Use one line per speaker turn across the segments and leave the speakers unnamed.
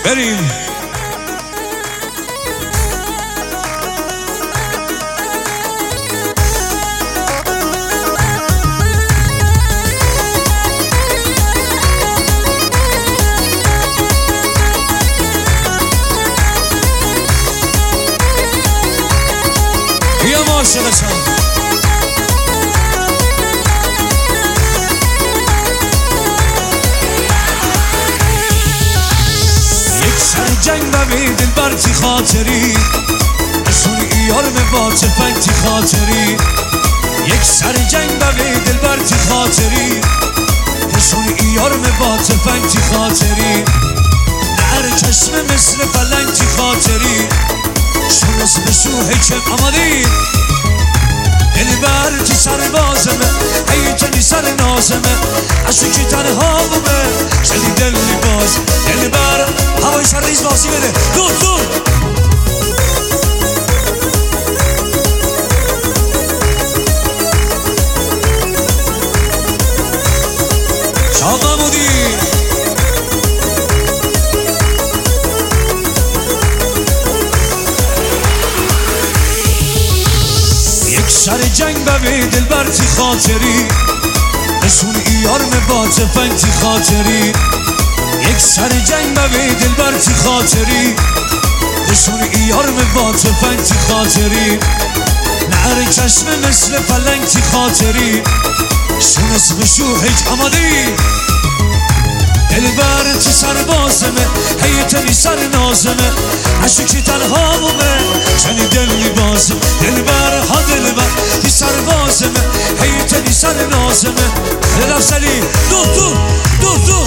بریم. بیا عاشقشم یک سر جنگ ببی دلبر تی خاطری اشون ایار با چپنگ تی خاطری یک سر جنگ ببی دلبر تی خاطری اشون ایار با چپنگ تی خاطری نهر چشم مثل پلنگ تی خاطری شون اسمشو هیچم آمادی دلبر تی سر بازمه هیچنی سر نازمه اشو کی تنها بومه شدی دل باز دلبر هوای سر ریز باسی بده دور دور شاد محمودی یک سر جنگ ببی دلبر تی خاطری نشون ایار با چپنگ تی خاطری یک سر جنگ ببی دلبر تی خاطری نشون ایار با چپنگ تی خاطری نهر چشم مثل پلنگ تی خاطری شون اسمشو هیچ آمادی دلبر تی سر بازمه هیتنی سر نازمه عشقی تنها بومه شنی دلی بازم دلبر ها دلبر تی سر بازمه هیتنی سر نازمه دلم سلی دور دور دور دور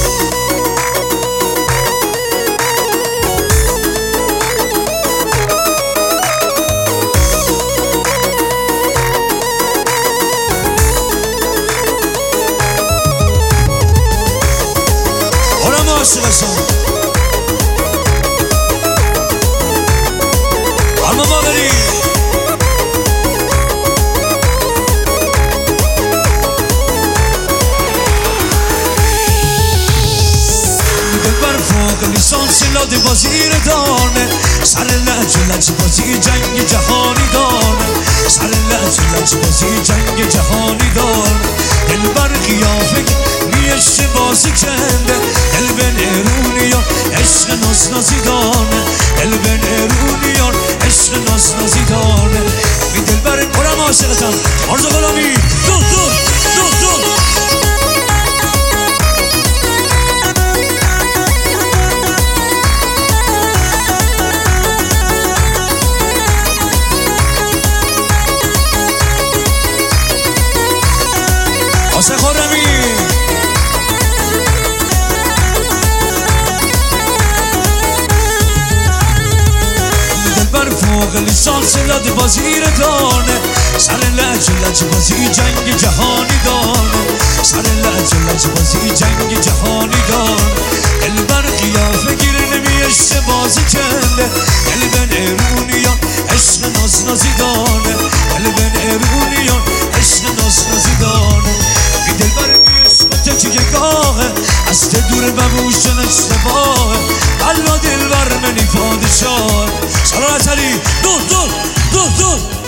عاشقشم آرمان باقری دلبر فوق لیسانس لاده بازی دانه سر لج بازی جنگ جهانی دانه سر لج بازی جنگ جهانی دانه دلبر قیافه نیشت بازی کنده دل به نرونیان عشق نازنازی دانه دل به نرونیان عشق نازنازی دانه بی دلبر پرم عاشقتم آرزو غلامی دو دو دو دو آسه خورمی فوق لیسانس لاده بازی دانه سر لج بازی جنگ جهانی دانه سر لج بازی جنگ جهانی دانه دلبر قیافه گیر نمیشه بازی کنده دل به نرونیان عشق نازنازی دانه دل به نرونیان عشق نازنازی دانه بی دلبر میشکته که گاهه از ته دور ببوشن اشتباهه الله دلبر منی پادشاه سلامت علی دور دور دور دور